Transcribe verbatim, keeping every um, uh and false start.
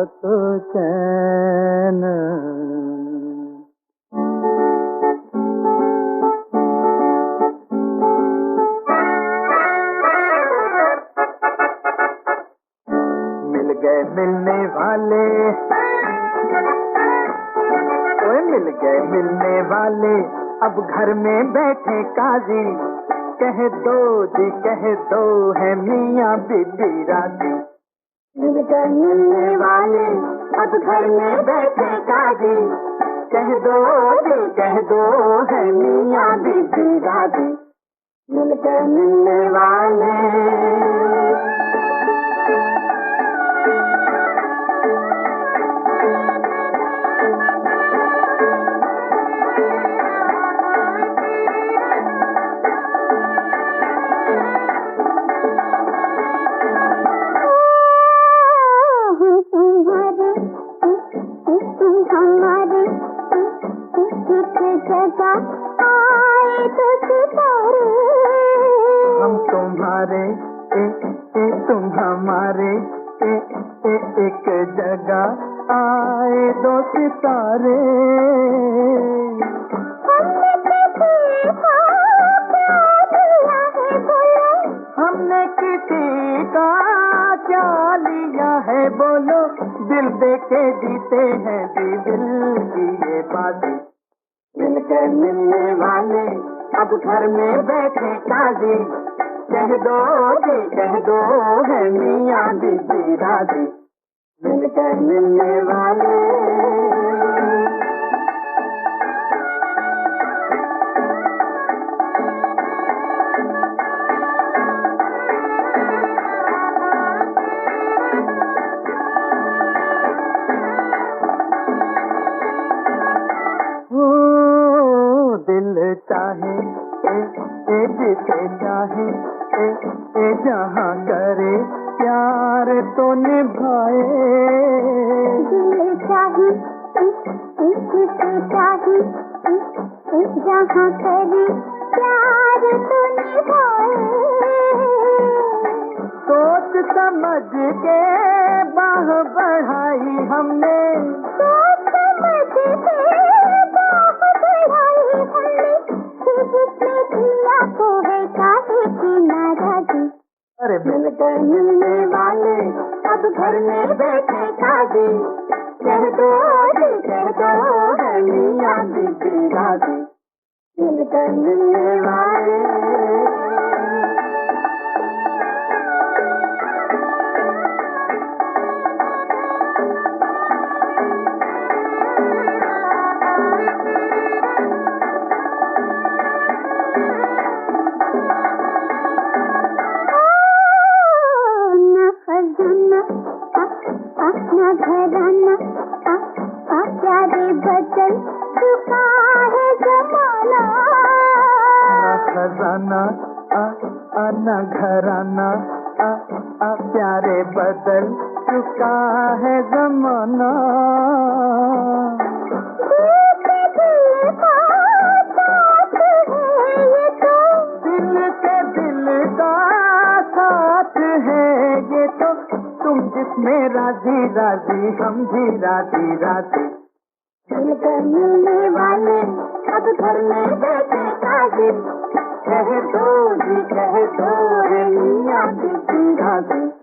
तो चैन। मिल गए मिलने वाले, ओए मिल गए मिलने वाले, अब घर में बैठे काजी। कह दो जी कह दो है मियाँ बीबी राजी। मिल गए मिलने वाले, अब घर में बैठे काजी। कह दो जी कह दो है मियाँ बीबी राजी। मिल गए मिलने वाले, हम तुम्हारे ए, ए, तुम हमारे ए, ए, एक जगह आए दो सितारे। हमने किसी का क्या लिया है बोलो, दिल दे के जीते हैं जी दिल की ये बातें। मिल गए मिलने वाले, अब घर में बैठे काजी। कह दो जी कह दो है मियाँ बीबी राजी। मिल गए मिलने वाले, दिल चाहे ए, ए जिसे चाहे ए, ए जहाँ करे प्यार तो निभाए। दिल चाहे जिसे चाहे जहाँ करे प्यार तो निभाए। सोच समझ के बाह बढ़ाई हमने, सोच समझ के अरे मिल गए मिलने वाले, अब घर में बैठे काजी। कह दो जी कह दो है मियाँ बीबी राजी। मिल गए मिलने वाले, अपना घराना प्यारे बदल चुका है जमाना। खजाना आना घराना आ, आ, प्यारे बदल चुका है जमाना। दिल के दिल का साथ है ये तो, तुम जिसमें राजी राजी हम भी राजी राजी। मिल गए मिलने वाले, अब घर में बैठे काजी। कह दो जी कह दो है मियाँ बीबी राजी।